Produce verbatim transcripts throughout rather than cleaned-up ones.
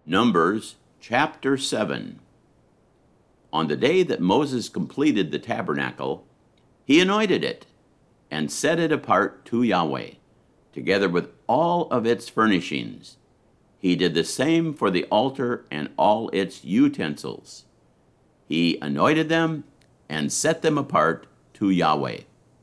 Numbers chapter seven. On the day that Moses completed the tabernacle, he anointed it and set it apart to Yahweh, together with all of its furnishings. He did the same for the altar and all its utensils. He anointed them and set them apart to Yahweh.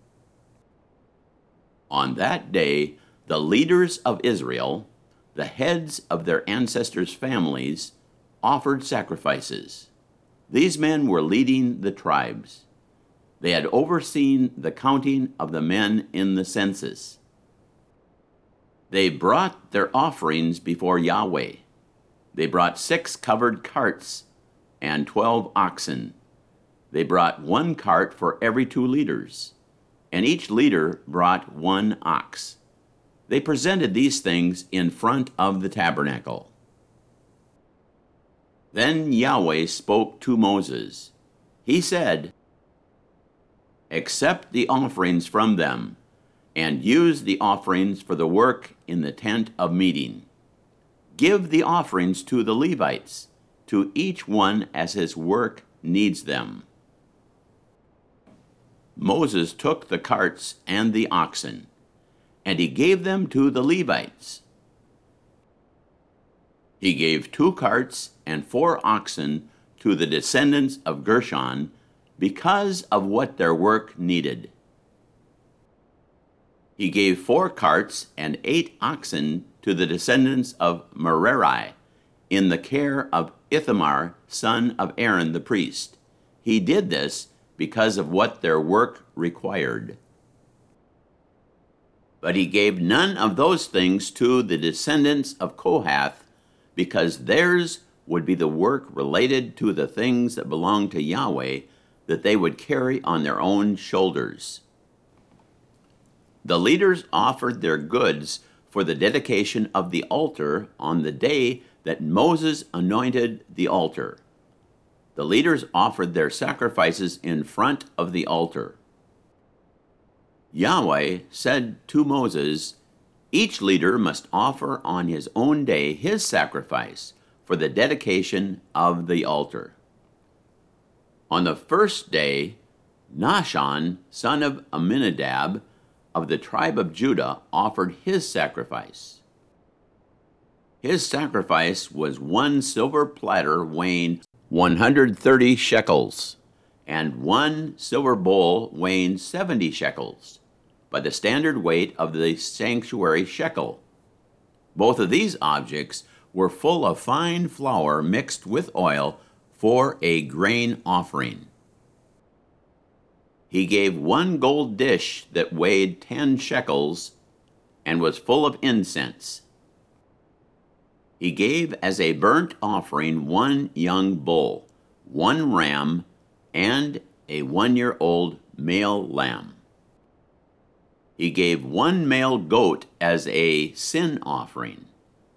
On that day, the leaders of Israel, the heads of their ancestors' families, offered sacrifices. These men were leading the tribes. They had overseen the counting of the men in the census. They brought their offerings before Yahweh. They brought six covered carts and twelve oxen. They brought one cart for every two leaders, and each leader brought one ox. They presented these things in front of the tabernacle. Then Yahweh spoke to Moses. He said, "Accept the offerings from them, and use the offerings for the work in the tent of meeting. Give the offerings to the Levites, to each one as his work needs them." Moses took the carts and the oxen, and he gave them to the Levites. He gave two carts and four oxen to the descendants of Gershon because of what their work needed. He gave four carts and eight oxen to the descendants of Merari in the care of Ithamar, son of Aaron the priest. He did this because of what their work required. But he gave none of those things to the descendants of Kohath, because theirs would be the work related to the things that belong to Yahweh that they would carry on their own shoulders. The leaders offered their goods for the dedication of the altar on the day that Moses anointed the altar. The leaders offered their sacrifices in front of the altar. Yahweh said to Moses, "Each leader must offer on his own day his sacrifice for the dedication of the altar." On the first day, Nahshon, son of Amminadab, of the tribe of Judah, offered his sacrifice. His sacrifice was one silver platter weighing one hundred thirty shekels, and one silver bowl weighing seventy shekels, by the standard weight of the sanctuary shekel. Both of these objects were full of fine flour mixed with oil for a grain offering. He gave one gold dish that weighed ten shekels and was full of incense. He gave as a burnt offering one young bull, one ram, and a one-year-old male lamb. He gave one male goat as a sin offering.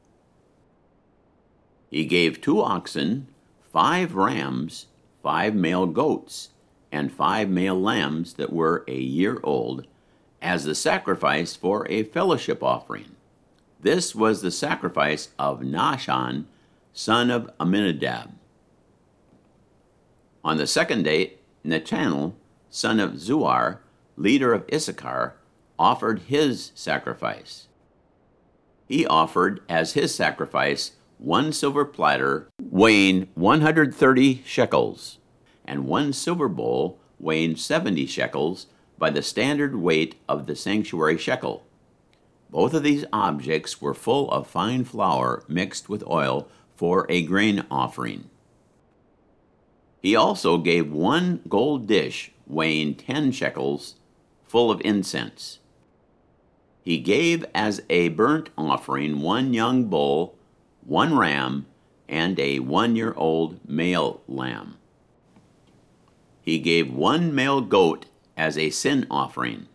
He gave two oxen, five rams, five male goats, and five male lambs that were a year old, as the sacrifice for a fellowship offering. This was the sacrifice of Nahshon, son of Amminadab. On the second day, Nethanel, son of Zuar, leader of Issachar, offered his sacrifice. He offered as his sacrifice one silver platter weighing one hundred thirty shekels, and one silver bowl weighing seventy shekels by the standard weight of the sanctuary shekel. Both of these objects were full of fine flour mixed with oil for a grain offering. He also gave one gold dish weighing ten shekels, full of incense. He gave as a burnt offering one young bull, one ram, and a one-year-old male lamb. He gave one male goat as a sin offering.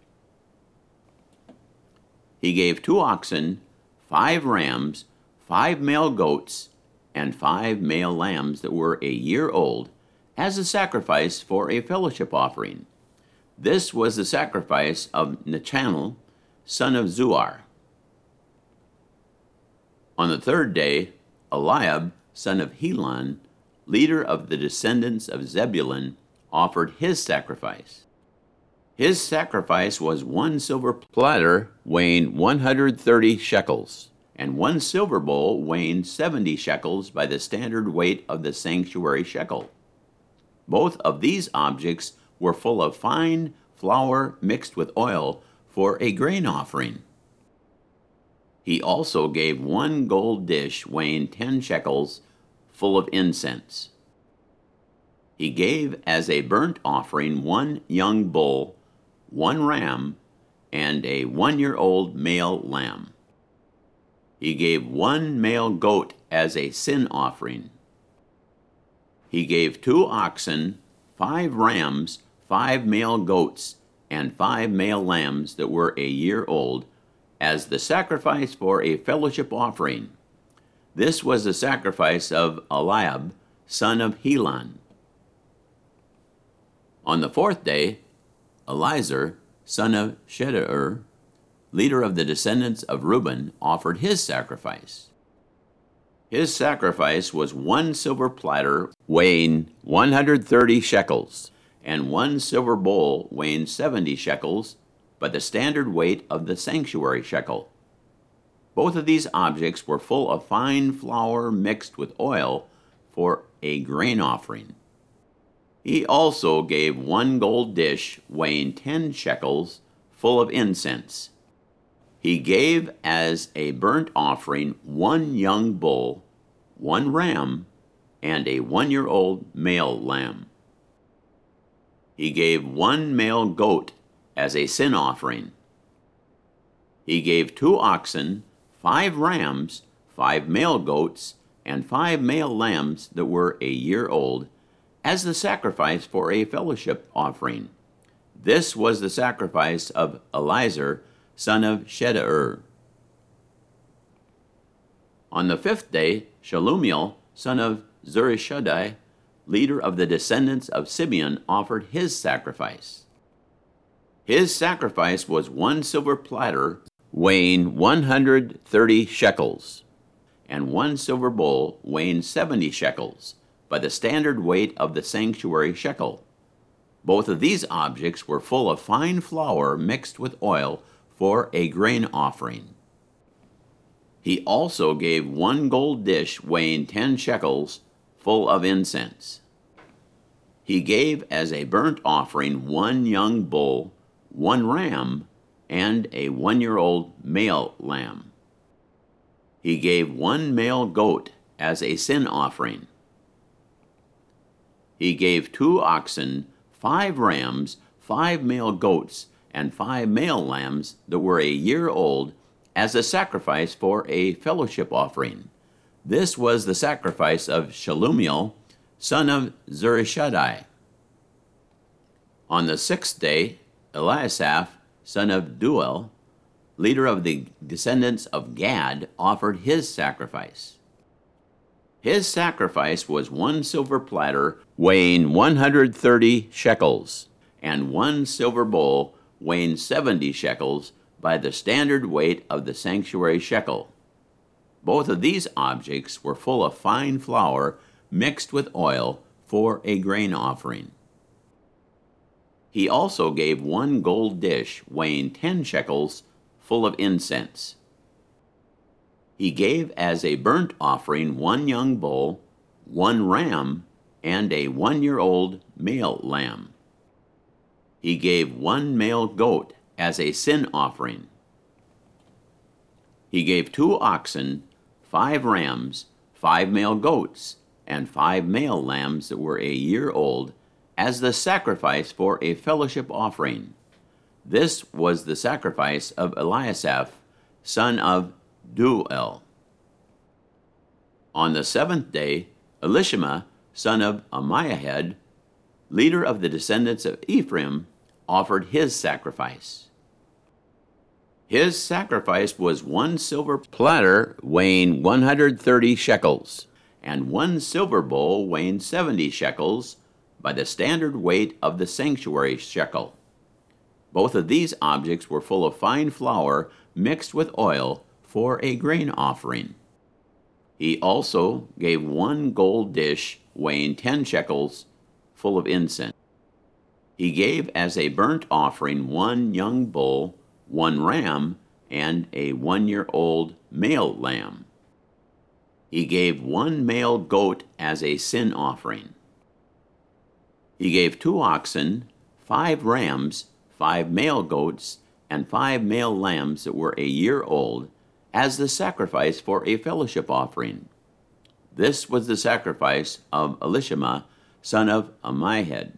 He gave two oxen, five rams, five male goats, and five male lambs that were a year old, as a sacrifice for a fellowship offering. This was the sacrifice of Nethanel, son of Zuar. On the third day, Eliab, son of Helon, leader of the descendants of Zebulun, offered his sacrifice. His sacrifice was one silver platter weighing one hundred thirty shekels, and one silver bowl weighing seventy shekels by the standard weight of the sanctuary shekel. Both of these objects were full of fine flour mixed with oil for a grain offering. He also gave one gold dish weighing ten shekels, full of incense. He gave as a burnt offering one young bull, one ram, and a one-year-old male lamb. He gave one male goat as a sin offering. He gave two oxen, five rams, five male goats, and five male lambs that were a year old, as the sacrifice for a fellowship offering. This was the sacrifice of Eliab, son of Helon. On the fourth day, Elizur, son of Shedeur, leader of the descendants of Reuben, offered his sacrifice. His sacrifice was one silver platter weighing one hundred thirty shekels, and one silver bowl weighing seventy shekels, by the standard weight of the sanctuary shekel. Both of these objects were full of fine flour mixed with oil for a grain offering. He also gave one gold dish weighing ten shekels, full of incense. He gave as a burnt offering one young bull, one ram, and a one-year-old male lamb. He gave one male goat as a sin offering. He gave two oxen, five rams, five male goats, and five male lambs that were a year old, as the sacrifice for a fellowship offering. This was the sacrifice of Elizur, son of Shedeur. On the fifth day, Shelumiel, son of Zurishaddai, leader of the descendants of Simeon, offered his sacrifice. His sacrifice was one silver platter weighing one hundred thirty shekels, and one silver bowl weighing seventy shekels, by the standard weight of the sanctuary shekel. Both of these objects were full of fine flour mixed with oil for a grain offering. He also gave one gold dish weighing ten shekels, full of incense. He gave as a burnt offering one young bull, one ram, and a one-year-old male lamb. He gave one male goat as a sin offering. He gave two oxen, five rams, five male goats, and five male lambs that were a year old, as a sacrifice for a fellowship offering. This was the sacrifice of Shelumiel, son of Zurishaddai. On the sixth day, Eliasaph, son of Deuel, leader of the descendants of Gad, offered his sacrifice. His sacrifice was one silver platter weighing one hundred thirty shekels, and one silver bowl weighing seventy shekels, by the standard weight of the sanctuary shekel. Both of these objects were full of fine flour mixed with oil for a grain offering. He also gave one gold dish weighing ten shekels, full of incense. He gave as a burnt offering one young bull, one ram, and a one-year-old male lamb. He gave one male goat as a sin offering. He gave two oxen, five rams, five male goats, and five male lambs that were a year old, as the sacrifice for a fellowship offering. This was the sacrifice of Eliasaph, son of Deuel. On the seventh day, Elishama, son of Ammiahud, leader of the descendants of Ephraim, offered his sacrifice. His sacrifice was one silver platter weighing one hundred thirty shekels, and one silver bowl weighing seventy shekels, by the standard weight of the sanctuary shekel. Both of these objects were full of fine flour mixed with oil for a grain offering. He also gave one gold dish weighing ten shekels, full of incense. He gave as a burnt offering one young bull, one ram, and a one-year-old male lamb. He gave one male goat as a sin offering. He gave two oxen, five rams, five male goats, and five male lambs that were a year old, as the sacrifice for a fellowship offering. This was the sacrifice of Elishama, son of Ammihud.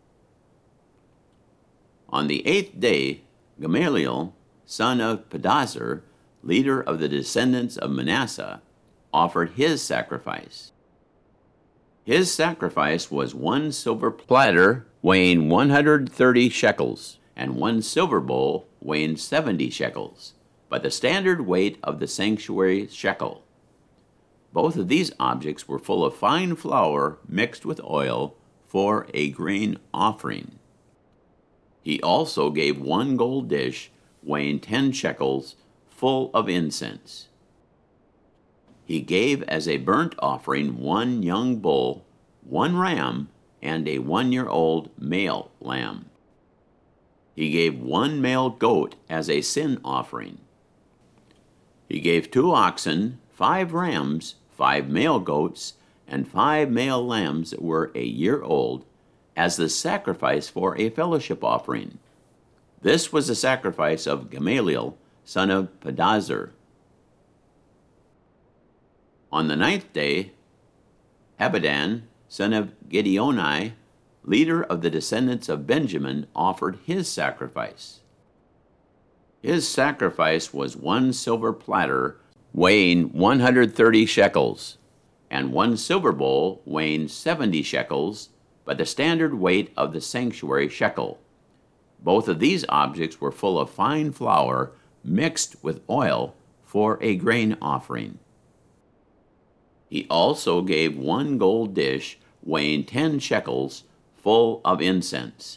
On the eighth day, Gamaliel, son of Pedazur, leader of the descendants of Manasseh, offered his sacrifice. His sacrifice was one silver platter weighing one hundred thirty shekels, and one silver bowl weighing seventy shekels, by the standard weight of the sanctuary shekel. Both of these objects were full of fine flour mixed with oil for a grain offering. He also gave one gold dish weighing ten shekels, full of incense. He gave as a burnt offering one young bull, one ram, and a one-year-old male lamb. He gave one male goat as a sin offering. He gave two oxen, five rams, five male goats, and five male lambs that were a year old, as the sacrifice for a fellowship offering. This was the sacrifice of Gamaliel, son of Pedazur. On the ninth day, Abidan, son of Gideoni, leader of the descendants of Benjamin, offered his sacrifice. His sacrifice was one silver platter weighing one hundred thirty shekels, and one silver bowl weighing seventy shekels, by the standard weight of the sanctuary shekel. Both of these objects were full of fine flour mixed with oil for a grain offering. He also gave one gold dish weighing ten shekels, full of incense.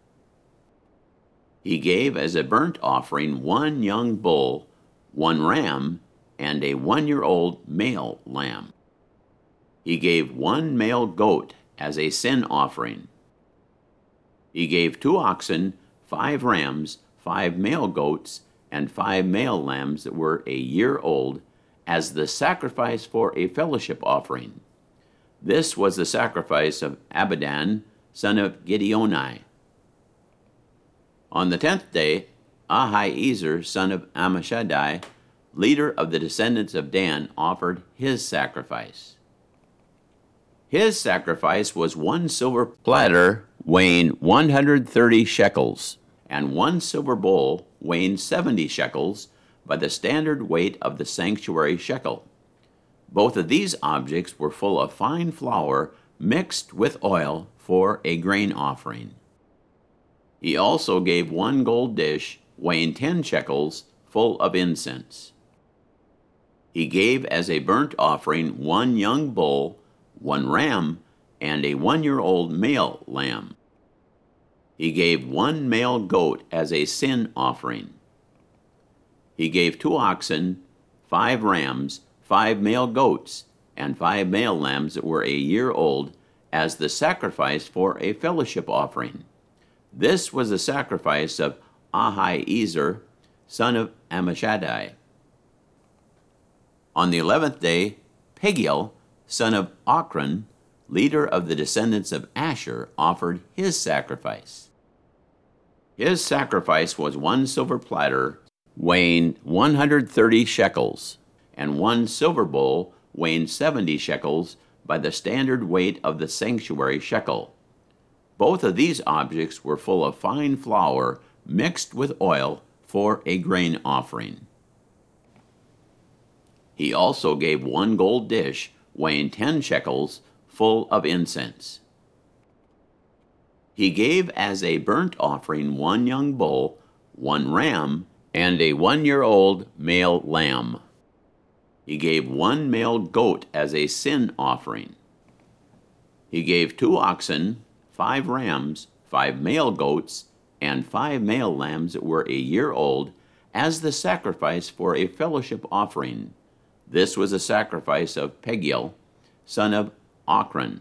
He gave as a burnt offering one young bull, one ram, and a one-year-old male lamb. He gave one male goat as a sin offering. He gave two oxen, five rams, five male goats, and five male lambs that were a year old, as the sacrifice for a fellowship offering. This was the sacrifice of Abidan, son of Gideoni. On the tenth day, Ahiezer, son of Ammishaddai, leader of the descendants of Dan, offered his sacrifice. His sacrifice was one silver platter weighing one hundred thirty shekels, and one silver bowl weighing seventy shekels, by the standard weight of the sanctuary shekel. Both of these objects were full of fine flour mixed with oil for a grain offering. He also gave one gold dish weighing ten shekels, full of incense. He gave as a burnt offering one young bull, one ram, and a one-year-old male lamb. He gave one male goat as a sin offering. He gave two oxen, five rams, five male goats, and five male lambs that were a year old, as the sacrifice for a fellowship offering. This was the sacrifice of Ahiezer, son of Ammishaddai. On the eleventh day, Pagiel, son of Ochran, leader of the descendants of Asher, offered his sacrifice. His sacrifice was one silver platter weighing one hundred thirty shekels, and one silver bowl weighing seventy shekels, by the standard weight of the sanctuary shekel. Both of these objects were full of fine flour mixed with oil for a grain offering. He also gave one gold dish weighing ten shekels, full of incense. He gave as a burnt offering one young bull, one ram, and a one-year-old male lamb. He gave one male goat as a sin offering. He gave two oxen, five rams, five male goats, and five male lambs that were a year old, as the sacrifice for a fellowship offering. This was a sacrifice of Pagiel, son of Ochran.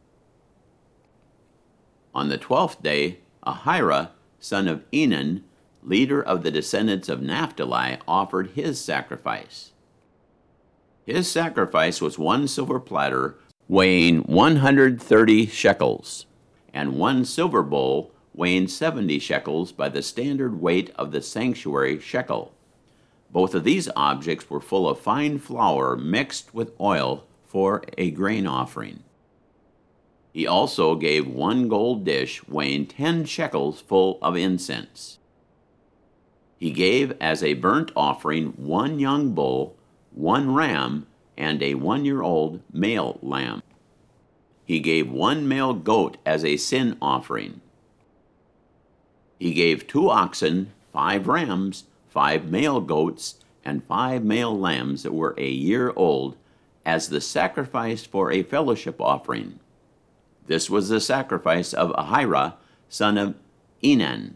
On the twelfth day, Ahira, son of Enan, leader of the descendants of Naphtali, offered his sacrifice. His sacrifice was one silver platter weighing one hundred thirty shekels, and one silver bowl weighing seventy shekels by the standard weight of the sanctuary shekel. Both of these objects were full of fine flour mixed with oil for a grain offering. He also gave one gold dish weighing ten shekels full of incense. He gave as a burnt offering one young bull, one ram, and a one-year-old male lamb. He gave one male goat as a sin offering. He gave two oxen, five rams, five male goats, and five male lambs that were a year old as the sacrifice for a fellowship offering. This was the sacrifice of Ahira, son of Enan.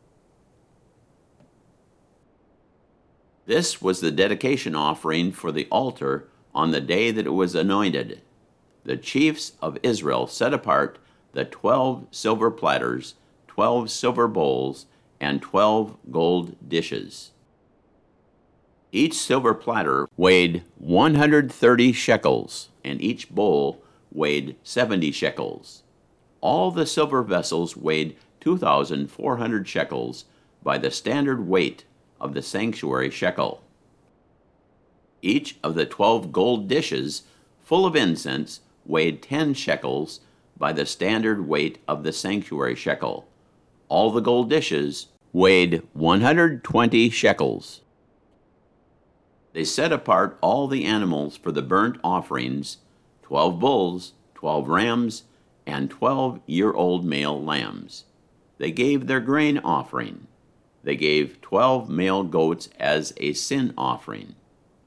This was the dedication offering for the altar on the day that it was anointed. The chiefs of Israel set apart the twelve silver platters, twelve silver bowls, and twelve gold dishes. Each silver platter weighed one hundred thirty shekels, and each bowl weighed seventy shekels. All the silver vessels weighed two thousand four hundred shekels by the standard weight of the sanctuary shekel. Each of the twelve gold dishes full of incense weighed ten shekels by the standard weight of the sanctuary shekel. All the gold dishes weighed one hundred twenty shekels. They set apart all the animals for the burnt offerings, twelve bulls, twelve rams, and twelve-year-old male lambs. They gave their grain offering. They gave twelve male goats as a sin offering.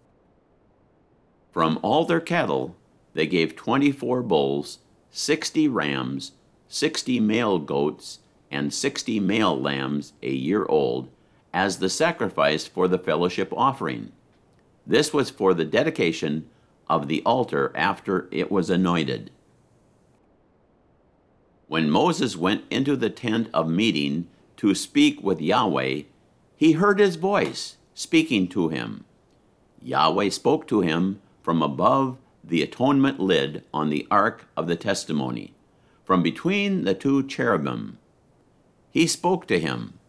From all their cattle, they gave twenty-four bulls, sixty rams, sixty male goats, and sixty male lambs a year old, as the sacrifice for the fellowship offering. This was for the dedication of the altar after it was anointed. When Moses went into the tent of meeting to speak with Yahweh, he heard his voice speaking to him. Yahweh spoke to him from above the atonement lid on the ark of the testimony, from between the two cherubim. He spoke to him,